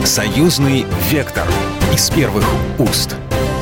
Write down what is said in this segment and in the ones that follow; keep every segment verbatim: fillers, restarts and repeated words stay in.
Союзный вектор из первых уст.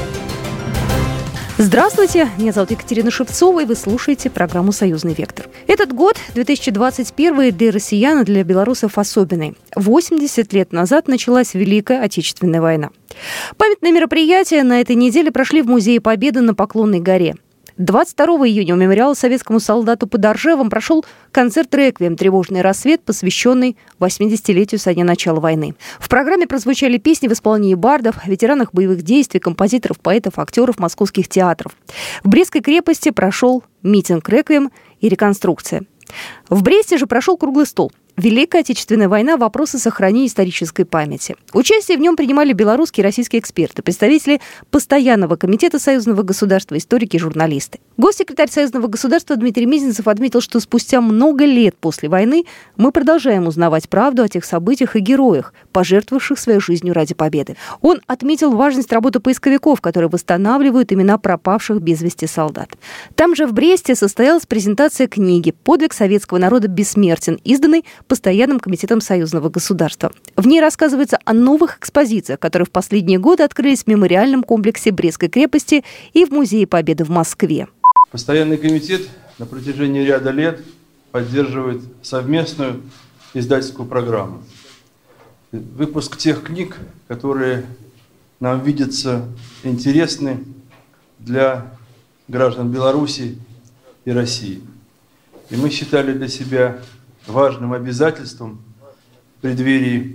Здравствуйте, меня зовут Екатерина Шевцова, и вы слушаете программу «Союзный вектор». Этот год, две тысячи двадцать первый, для россиян и для белорусов особенный. восемьдесят лет назад началась Великая Отечественная война. Памятные мероприятия на этой неделе прошли в Музее Победы на Поклонной горе. двадцать второго июня у мемориала советскому солдату под Оржевом прошел концерт «Реквием. Тревожный рассвет», посвященный восьмидесятилетию со дня начала войны. В программе прозвучали песни в исполнении бардов, ветеранов боевых действий, композиторов, поэтов, актеров московских театров. В Брестской крепости прошел митинг «Реквием» и реконструкция. В Бресте же прошел круглый стол «Великая Отечественная война. Вопросы сохранения исторической памяти». Участие в нем принимали белорусские и российские эксперты, представители Постоянного комитета Союзного государства, историки и журналисты. Госсекретарь Союзного государства Дмитрий Мезенцев отметил, что спустя много лет после войны мы продолжаем узнавать правду о тех событиях и героях, пожертвовавших своей жизнью ради победы. Он отметил важность работы поисковиков, которые восстанавливают имена пропавших без вести солдат. Там же в Бресте состоялась презентация книги «Подвиг советского народа бессмертен», изданной Постоянным комитетом Союзного государства. В ней рассказывается о новых экспозициях, которые в последние годы открылись в мемориальном комплексе Брестской крепости и в Музее Победы в Москве. Постоянный комитет на протяжении ряда лет поддерживает совместную издательскую программу. Выпуск тех книг, которые нам видятся интересны для граждан Беларуси и России. И мы считали для себя важным обязательством в преддверии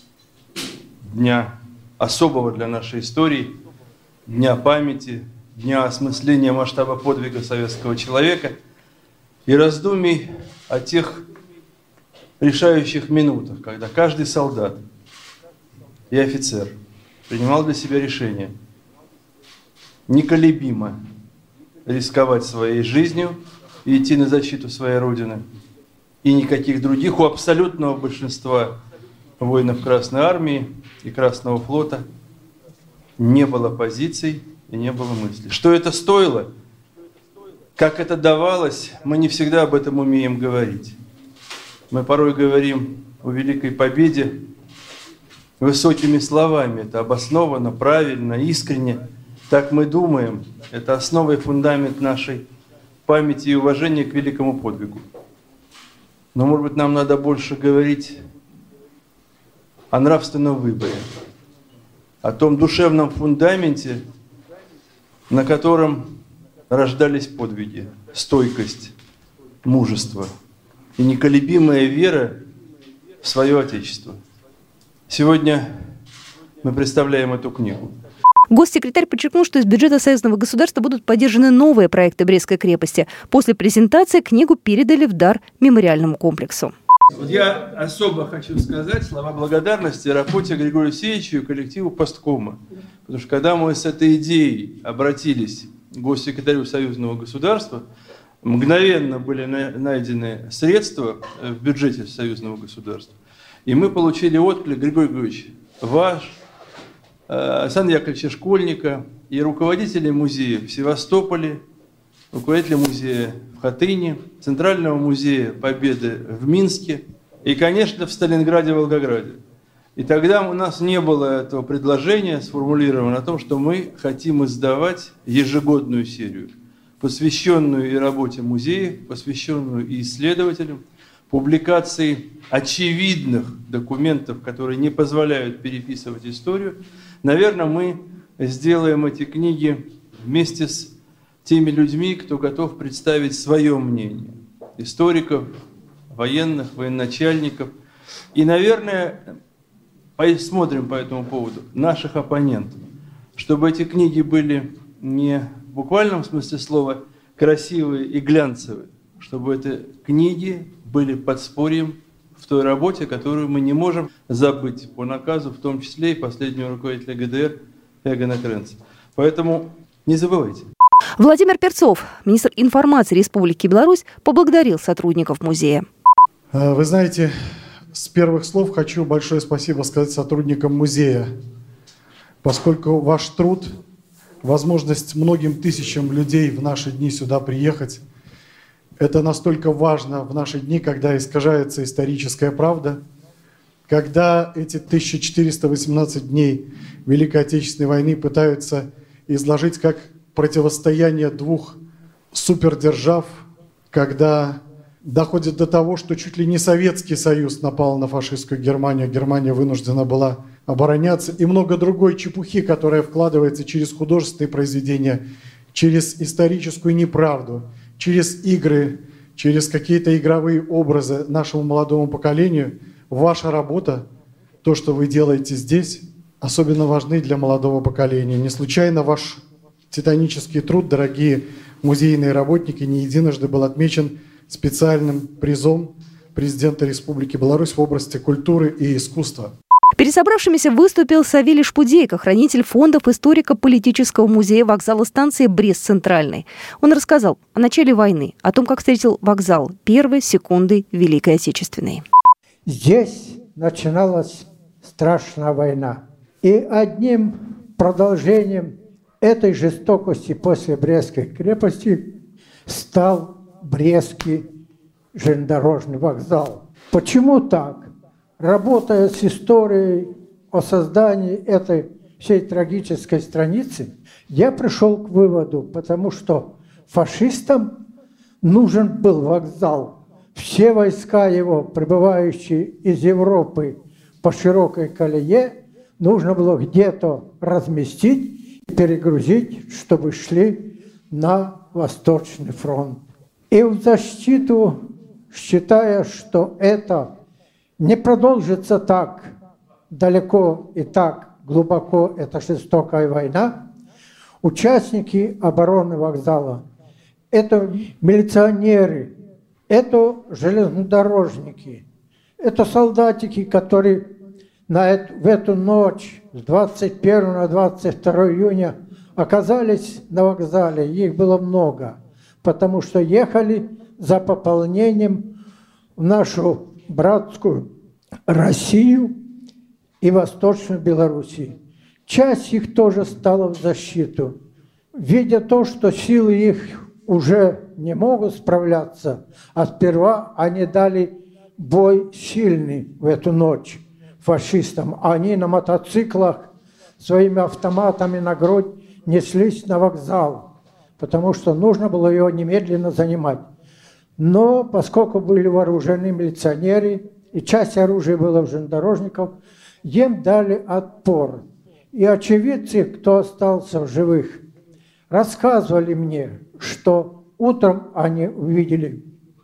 дня особого для нашей истории, дня памяти, дня осмысления масштаба подвига советского человека и раздумий о тех решающих минутах, когда каждый солдат и офицер принимал для себя решение неколебимо рисковать своей жизнью и идти на защиту своей Родины. И никаких других у абсолютного большинства воинов Красной Армии и Красного флота не было позиций и не было мыслей. Что это стоило? Как это давалось? Мы не всегда об этом умеем говорить. Мы порой говорим о Великой Победе высокими словами. Это обоснованно, правильно, искренне. Так мы думаем. Это основа и фундамент нашей памяти и уважения к великому подвигу. Но, может быть, нам надо больше говорить о нравственном выборе, о том душевном фундаменте, на котором рождались подвиги, стойкость, мужество и неколебимая вера в свое Отечество. Сегодня мы представляем эту книгу. Госсекретарь подчеркнул, что из бюджета Союзного государства будут поддержаны новые проекты Брестской крепости. После презентации книгу передали в дар мемориальному комплексу. Вот я особо хочу сказать слова благодарности работе Григорию Алексеевичу и коллективу Посткома. Потому что когда мы с этой идеей обратились к госсекретарю Союзного государства, мгновенно были найдены средства в бюджете Союзного государства. И мы получили отклик: Григорий Григорьевич, ваш, Александра Яковлевича Школьника и руководителей музея в Севастополе, руководителя музея в Хатыни, Центрального музея Победы в Минске и, конечно, в Сталинграде, Волгограде. И тогда у нас не было этого предложения сформулировано о том, что мы хотим издавать ежегодную серию, посвященную и работе музеев, посвященную и исследователям, публикации очевидных документов, которые не позволяют переписывать историю. Наверное, мы сделаем эти книги вместе с теми людьми, кто готов представить свое мнение. Историков, военных, военачальников. И, наверное, посмотрим по этому поводу наших оппонентов. Чтобы эти книги были не в буквальном смысле слова красивые и глянцевые, чтобы эти книги были подспорьем в той работе, которую мы не можем забыть по наказу, в том числе и последнего руководителя ГДР Эгона Кренца. Поэтому не забывайте. Владимир Перцов, министр информации Республики Беларусь, поблагодарил сотрудников музея. Вы знаете, с первых слов хочу большое спасибо сказать сотрудникам музея, поскольку ваш труд, возможность многим тысячам людей в наши дни сюда приехать, это настолько важно в наши дни, когда искажается историческая правда, когда эти тысяча четыреста восемнадцать дней Великой Отечественной войны пытаются изложить как противостояние двух супердержав, когда доходит до того, что чуть ли не Советский Союз напал на фашистскую Германию, Германия вынуждена была обороняться, и много другой чепухи, которая вкладывается через художественные произведения, через историческую неправду, через игры, через какие-то игровые образы нашему молодому поколению. Ваша работа, то, что вы делаете здесь, особенно важны для молодого поколения. Не случайно ваш титанический труд, дорогие музейные работники, не единожды был отмечен специальным призом президента Республики Беларусь в области культуры и искусства. Перед собравшимися выступил Савелий Шпудейко, хранитель фондов историко-политического музея вокзала станции Брест-Центральный. Он рассказал о начале войны, о том, как встретил вокзал первые секунды Великой Отечественной. Здесь начиналась страшная война. И одним продолжением этой жестокости после Брестской крепости стал Брестский железнодорожный вокзал. Почему так? Работая с историей о создании этой всей трагической страницы, я пришел к выводу, потому что фашистам нужен был вокзал. Все войска его, прибывающие из Европы по широкой колее, нужно было где-то разместить и перегрузить, чтобы шли на Восточный фронт. И в защиту, считая, что это не продолжится так далеко и так глубоко, эта жестокая война, участники обороны вокзала, это милиционеры, это железнодорожники, это солдатики, которые на эту, в эту ночь с двадцать первого на двадцать второе июня оказались на вокзале. Их было много, потому что ехали за пополнением в нашу братскую Россию и Восточную Белоруссию. Часть их тоже стала в защиту. Видя то, что силы их уже не могут справляться, а сперва они дали бой сильный в эту ночь фашистам. Они на мотоциклах своими автоматами на грудь неслись на вокзал, потому что нужно было его немедленно занимать. Но поскольку были вооружены милиционеры, и часть оружия была у железнодорожников, им дали отпор. И очевидцы, кто остался в живых, рассказывали мне, что утром они увидели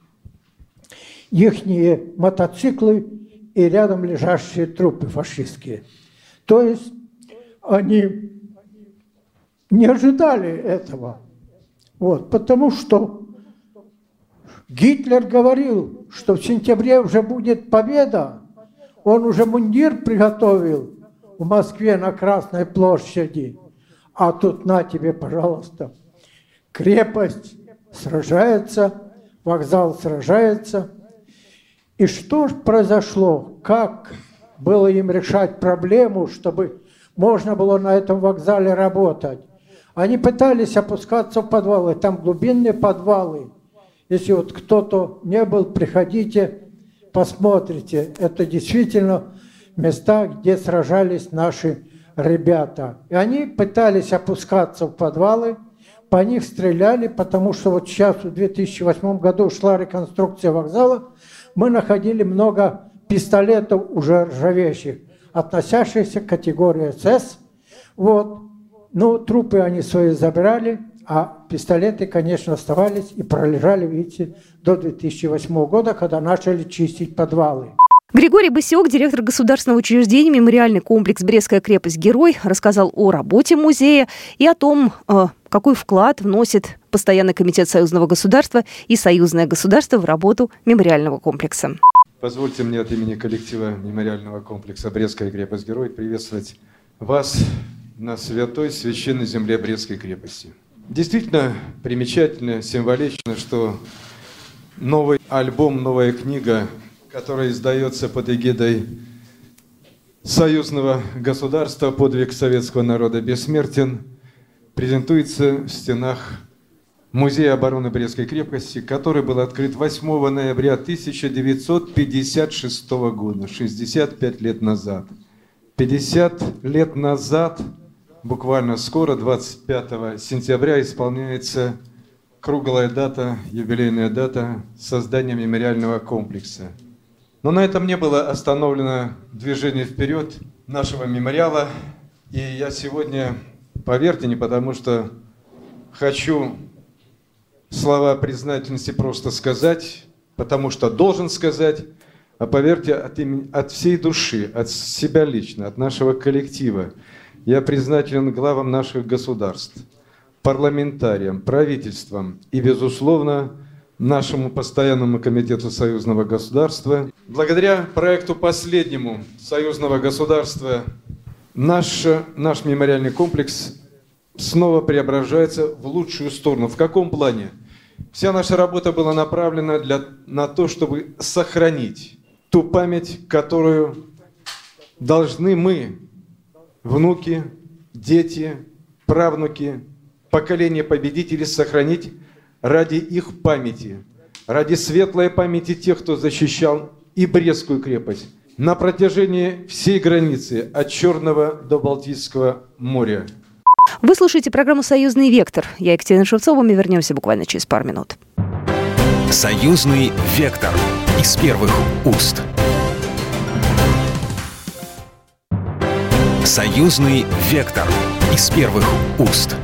ихние мотоциклы и рядом лежащие трупы фашистские. То есть они не ожидали этого. Вот, потому что Гитлер говорил, что в сентябре уже будет победа. Он уже мундир приготовил в Москве на Красной площади. А тут на тебе, пожалуйста, крепость сражается, вокзал сражается. И что же произошло? Как было им решать проблему, чтобы можно было на этом вокзале работать? Они пытались опускаться в подвалы, там глубинные подвалы. Если вот кто-то не был, приходите, посмотрите. Это действительно места, где сражались наши ребята. И они пытались опускаться в подвалы, по них стреляли, потому что вот сейчас в две тысячи восьмом году шла реконструкция вокзала, мы находили много пистолетов уже ржавеющих, относящихся к категории СС. Вот. Ну, трупы они свои забрали, а пистолеты, конечно, оставались и пролежали, видите, до две тысячи восьмого года, когда начали чистить подвалы. Григорий Басиок, директор государственного учреждения «Мемориальный комплекс Брестская крепость-Герой», рассказал о работе музея и о том, какой вклад вносит Постоянный комитет союзного государства и союзное государство в работу мемориального комплекса. Позвольте мне от имени коллектива мемориального комплекса «Брестская крепость-Герой» приветствовать вас на святой священной земле Брестской крепости. Действительно примечательно, символично, что новый альбом, новая книга, которая издается под эгидой союзного государства «Подвиг советского народа бессмертен», презентуется в стенах Музея обороны Брестской крепости, который был открыт восьмого ноября тысяча девятьсот пятьдесят шестого года, шестьдесят пять лет назад. пятьдесят лет назад, буквально скоро, двадцать пятого сентября, исполняется круглая дата, юбилейная дата создания мемориального комплекса. Но на этом не было остановлено движение вперед нашего мемориала. И я сегодня, поверьте, не потому что хочу слова признательности просто сказать, потому что должен сказать, а поверьте, от, имени, от всей души, от себя лично, от нашего коллектива. Я признателен главам наших государств, парламентариям, правительствам и, безусловно, нашему постоянному комитету союзного государства. Благодаря проекту последнему союзного государства наш, наш мемориальный комплекс снова преображается в лучшую сторону. В каком плане? Вся наша работа была направлена для, на то, чтобы сохранить ту память, которую должны мы, внуки, дети, правнуки, поколение победителей, сохранить ради их памяти, ради светлой памяти тех, кто защищал и Брестскую крепость на протяжении всей границы от Черного до Балтийского моря. Вы слушаете программу «Союзный вектор». Я Екатерина Шевцова. Мы вернемся буквально через пару минут. «Союзный вектор» из первых уст. «Союзный вектор» из первых уст.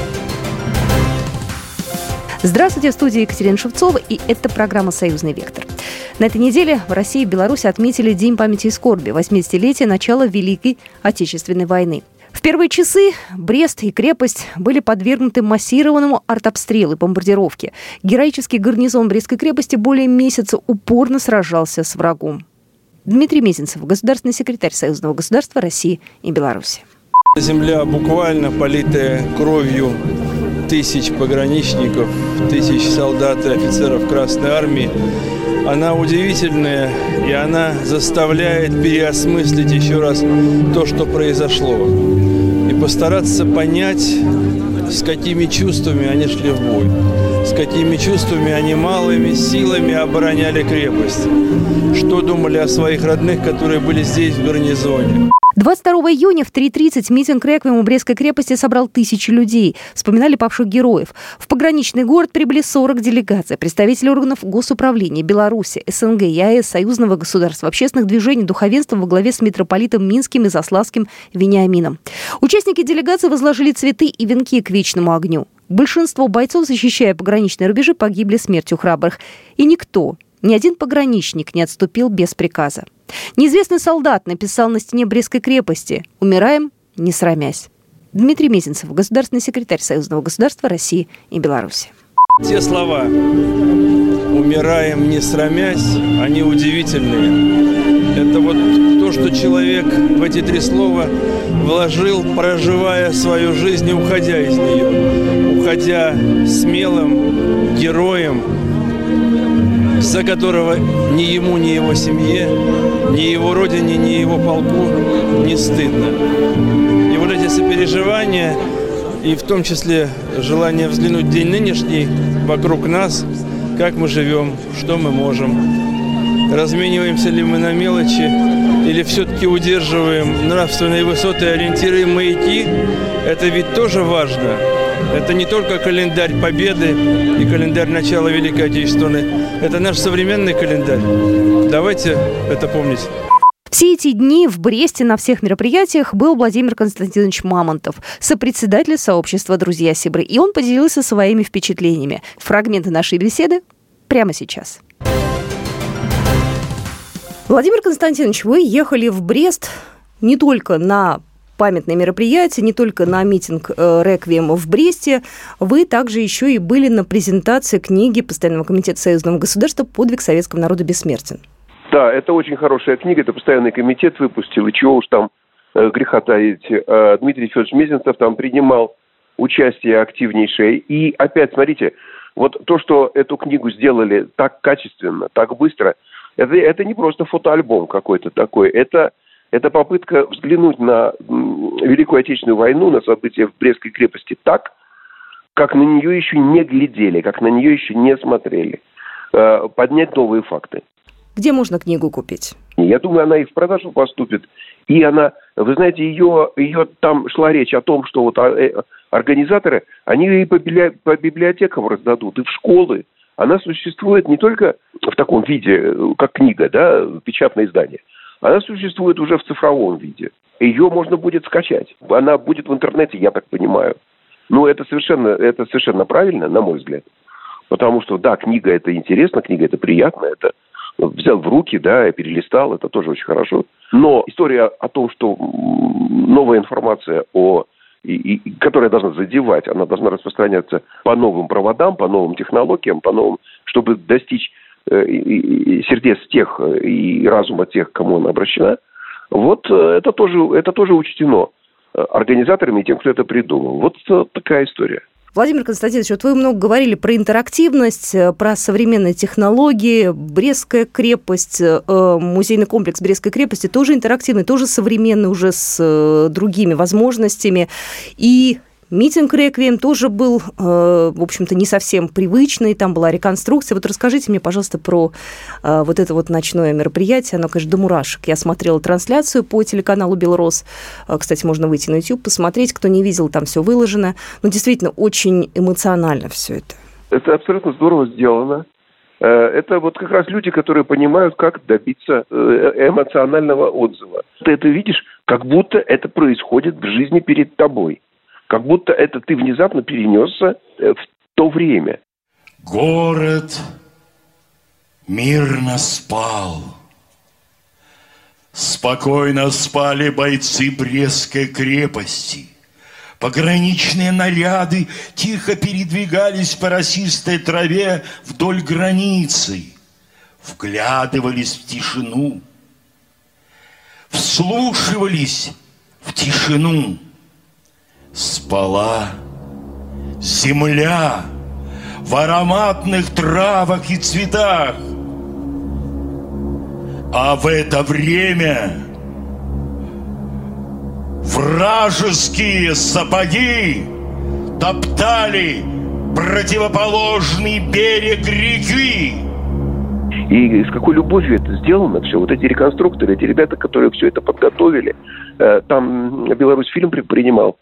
Здравствуйте, в студии Екатерина Шевцова, и это программа «Союзный вектор». На этой неделе в России и Беларуси отметили День памяти и скорби, восьмидесятилетие начала Великой Отечественной войны. В первые часы Брест и крепость были подвергнуты массированному артобстрелу и бомбардировке. Героический гарнизон Брестской крепости более месяца упорно сражался с врагом. Дмитрий Мезенцев, государственный секретарь Союзного государства России и Беларуси. Земля буквально политая кровью тысяч пограничников, тысяч солдат и офицеров Красной Армии. Она удивительная, и она заставляет переосмыслить еще раз то, что произошло. И постараться понять, с какими чувствами они шли в бой, с какими чувствами они малыми силами обороняли крепость, что думали о своих родных, которые были здесь в гарнизоне. двадцать второго июня в три тридцать митинг реквием у Брестской крепости собрал тысячи людей. Вспоминали павших героев. В пограничный город прибыли сорок делегаций, представители органов госуправления Беларуси, СНГ, ЕАЭС, союзного государства, общественных движений, духовенства во главе с митрополитом Минским и Заславским Вениамином. Участники делегации возложили цветы и венки к вечному огню. Большинство бойцов, защищая пограничные рубежи, погибли смертью храбрых. И никто, ни один пограничник не отступил без приказа. Неизвестный солдат написал на стене Брестской крепости: «Умираем, не срамясь». Дмитрий Мезенцев, государственный секретарь Союзного государства России и Беларуси. Те слова «умираем, не срамясь», они удивительные. Это вот то, что человек в эти три слова вложил, проживая свою жизнь и уходя из нее. Уходя смелым героем, за которого ни ему, ни его семье, ни его родине, ни его полку не стыдно. И вот эти сопереживания, и в том числе желание взглянуть в день нынешний вокруг нас, как мы живем, что мы можем, размениваемся ли мы на мелочи, или все-таки удерживаем нравственные высоты, ориентиры и маяки, это ведь тоже важно. Это не только календарь Победы и календарь начала Великой Отечественной. Это наш современный календарь. Давайте это помнить. Все эти дни в Бресте на всех мероприятиях был Владимир Константинович Мамонтов, сопредседатель сообщества «Друзья Сибры». И он поделился своими впечатлениями. Фрагменты нашей беседы прямо сейчас. Владимир Константинович, вы ехали в Брест не только на памятные мероприятия, не только на митинг э, «Реквием» в Бресте, вы также еще и были на презентации книги Постоянного комитета Союзного государства «Подвиг советского народа бессмертен». Да, это очень хорошая книга, это Постоянный комитет выпустил, и чего уж там э, греха таить. Э, Дмитрий Федорович Мезенцев там принимал участие активнейшее. И опять, смотрите, вот то, что эту книгу сделали так качественно, так быстро, это, это не просто фотоальбом какой-то такой, это... Это попытка взглянуть на Великую Отечественную войну, на события в Брестской крепости так, как на нее еще не глядели, как на нее еще не смотрели. Поднять новые факты. Где можно книгу купить? Я думаю, она и в продажу поступит. И она, вы знаете, ее, ее там шла речь о том, что вот организаторы, они ее и по библиотекам раздадут, и в школы. Она существует не только в таком виде, как книга, да, печатное издание. Она существует уже в цифровом виде. Ее можно будет скачать. Она будет в интернете, я так понимаю. Но это совершенно, это совершенно правильно, на мой взгляд. Потому что, да, книга это интересно, книга это приятно, это взял в руки, да, перелистал, это тоже очень хорошо. Но история о том, что новая информация, о, и, и, которая должна задевать, она должна распространяться по новым проводам, по новым технологиям, по новым, чтобы достичь э, и, и сердец тех и разума тех, к кому она обращена. Вот это тоже, это тоже учтено организаторами и тем, кто это придумал. Вот такая история. Владимир Константинович, вот вы много говорили про интерактивность, про современные технологии. Брестская крепость, музейный комплекс Брестской крепости тоже интерактивный, тоже современный, уже с другими возможностями. И митинг «Реквием» тоже был, в общем-то, не совсем привычный, там была реконструкция. Вот расскажите мне, пожалуйста, про вот это вот ночное мероприятие. Оно, конечно, до мурашек. Я смотрела трансляцию по телеканалу «Белрос». Кстати, можно выйти на YouTube, посмотреть. Кто не видел, там все выложено. Ну, действительно, очень эмоционально все это. Это абсолютно здорово сделано. Это вот как раз люди, которые понимают, как добиться эмоционального отзыва. Ты это видишь, как будто это происходит в жизни перед тобой. Как будто это ты внезапно перенесся в то время. Город мирно спал. Спокойно спали бойцы Брестской крепости. Пограничные наряды тихо передвигались по росистой траве вдоль границы, вглядывались в тишину, вслушивались в тишину. Спала земля в ароматных травах и цветах. А в это время вражеские сапоги топтали противоположный берег реки. И с какой любовью это сделано все. Вот эти реконструкторы, эти ребята, которые все это подготовили. Там Беларусь фильм принимал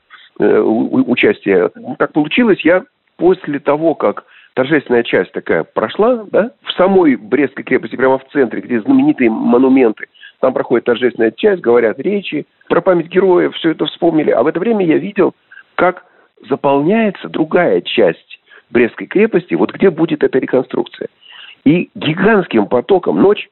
участие. Так получилось, я после того, как торжественная часть такая прошла, да, в самой Брестской крепости, прямо в центре, где знаменитые монументы, там проходит торжественная часть, говорят речи, про память героев, все это вспомнили. А в это время я видел, как заполняется другая часть Брестской крепости, вот где будет эта реконструкция. И гигантским потоком ночь,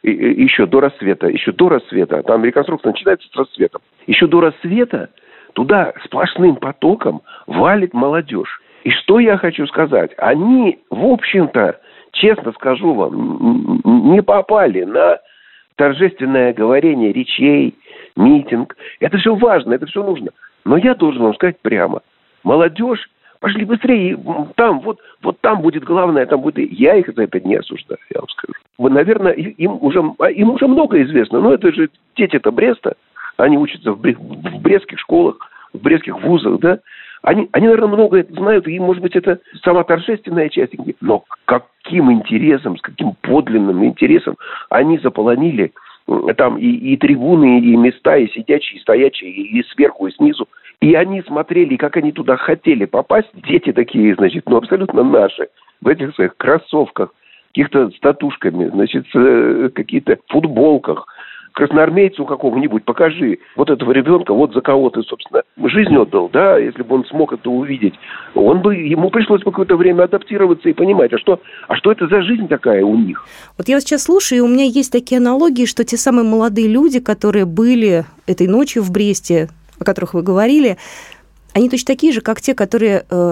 еще до рассвета, еще до рассвета, там реконструкция начинается с рассветом, еще до рассвета туда сплошным потоком валит молодежь. И что я хочу сказать? Они, в общем-то, честно скажу вам, не попали на торжественное говорение речей, митинг. Это все важно, это все нужно. Но я должен вам сказать прямо. Молодежь, пошли быстрее. Там, вот, вот там будет главное, там будет... Я их за это не осуждаю, я вам скажу. Вы, наверное, им уже, им уже много известно. Но это же дети-то Бреста. Они учатся в, брест, в брестских школах, в брестских вузах, да. Они, они, наверное, много это знают, и, может быть, это сама торжественная часть. Но каким интересом, с каким подлинным интересом они заполонили там и, и трибуны, и места, и сидячие, и стоячие, и сверху, и снизу. И они смотрели, как они туда хотели попасть. Дети такие, значит, ну, абсолютно наши, в этих своих кроссовках, каких-то с татушками, значит, с каких-то футболках. Красноармейцу какому-нибудь покажи вот этого ребенка, вот за кого ты, собственно, жизнь отдал, да, если бы он смог это увидеть, он бы, ему пришлось бы какое-то время адаптироваться и понимать, а что, а что это за жизнь такая у них? Вот я вас сейчас слушаю, и у меня есть такие аналогии, что те самые молодые люди, которые были этой ночью в Бресте, о которых вы говорили, они точно такие же, как те, которые э,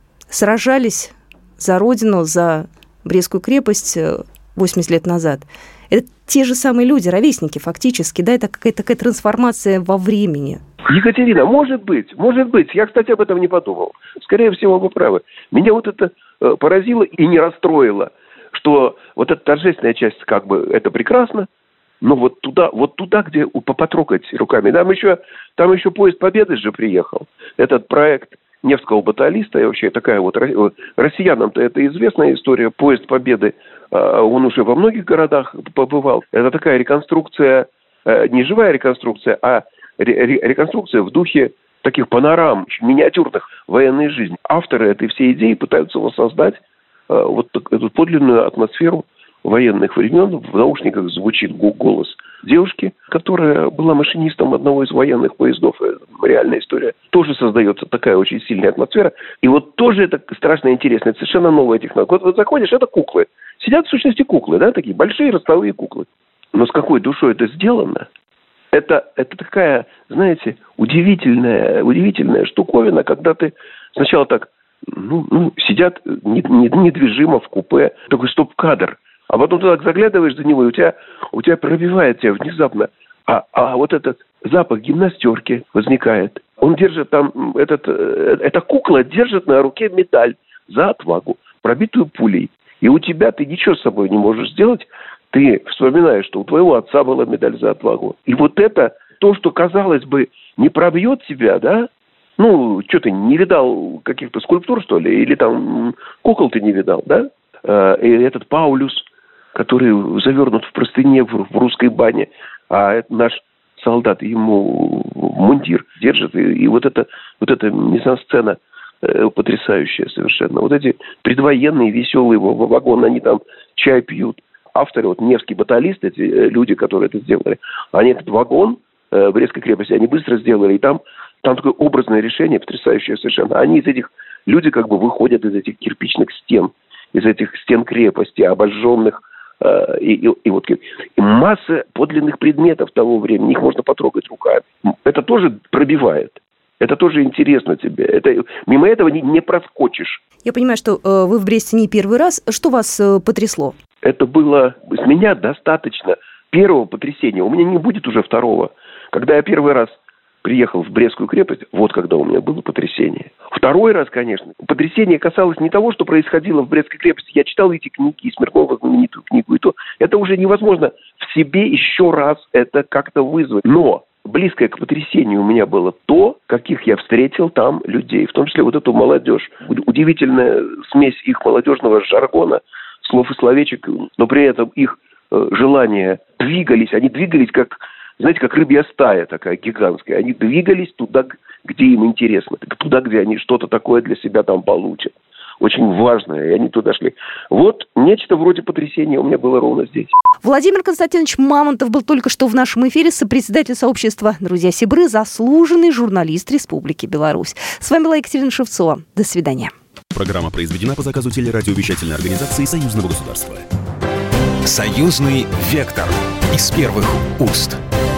сражались за родину, за Брестскую крепость восемьдесят лет назад. Это те же самые люди, ровесники фактически, да, это какая-то такая трансформация во времени. Екатерина, может быть, может быть. Я, кстати, об этом не подумал. Скорее всего, вы правы. Меня вот это э, поразило и не расстроило, что вот эта торжественная часть, как бы, это прекрасно, но вот туда, вот туда, где потрогать руками. Там еще, там еще поезд Победы же приехал. Этот проект Невского баталиста, и вообще такая вот, россиянам-то это известная история, поезд Победы, он уже во многих городах побывал. Это такая реконструкция, не живая реконструкция, а реконструкция в духе таких панорам, миниатюрных военной жизни. Авторы этой всей идеи пытаются воссоздать вот эту подлинную атмосферу военных времен. В наушниках звучит голос девушки, которая была машинистом одного из военных поездов. Реальная история. Тоже создается такая очень сильная атмосфера. И вот тоже это страшно интересно. Это совершенно новая технология. Вот, вот заходишь, это куклы. Сидят в сущности куклы, да, такие большие ростовые куклы. Но с какой душой это сделано? Это, это такая, знаете, удивительная, удивительная штуковина, когда ты сначала так, ну, ну сидят недвижимо в купе, такой стоп-кадр. А потом ты так заглядываешь за него, и у тебя, у тебя пробивает тебя внезапно. А, а вот этот запах гимнастерки возникает. Он держит там, этот, эта кукла держит на руке медаль за отвагу, пробитую пулей. И у тебя ты ничего с собой не можешь сделать. Ты вспоминаешь, что у твоего отца была медаль за отвагу. И вот это, то, что, казалось бы, не пробьет тебя, да? Ну, что ты, не видал каких-то скульптур, что ли? Или там кукол ты не видал, да? И этот Паулюс, который завернут в простыне в, в русской бане, а это наш солдат ему мундир держит. И, и вот, это, вот эта мизансцена э, потрясающая совершенно. Вот эти предвоенные веселые вагоны, они там чай пьют. Авторы, вот Невский баталист, эти люди, которые это сделали, они этот вагон э, в Брестской крепости, они быстро сделали, и там, там такое образное решение, потрясающее совершенно. Они из этих, люди как бы выходят из этих кирпичных стен, из этих стен крепости, обожженных, э, и, и, и вот и масса подлинных предметов того времени, их можно потрогать руками. Это тоже пробивает. Это тоже интересно тебе. Это, мимо этого не, не проскочишь. Я понимаю, что э, вы в Бресте не первый раз. Что вас э, потрясло? Это было... С меня достаточно первого потрясения. У меня не будет уже второго. Когда я первый раз приехал в Брестскую крепость, вот когда у меня было потрясение. Второй раз, конечно, потрясение касалось не того, что происходило в Брестской крепости. Я читал эти книги, и Смирнова знаменитую книгу, и то. Это уже невозможно в себе еще раз это как-то вызвать. Но... близкое к потрясению у меня было то, каких я встретил там людей, в том числе вот эту молодежь. Удивительная смесь их молодежного жаргона, слов и словечек, но при этом их э, желания двигались, они двигались как, знаете, как рыбья стая такая гигантская. Они двигались туда, где им интересно, туда, где они что-то такое для себя там получат. Очень важное, и они туда шли. Вот нечто вроде потрясения у меня было ровно здесь. Владимир Константинович Мамонтов был только что в нашем эфире, сопредседатель сообщества «Друзья-сябры», заслуженный журналист Республики Беларусь. С вами была Екатерина Шевцова. До свидания. Программа произведена по заказу телерадиовещательной организации Союзного государства. Союзный вектор из первых уст.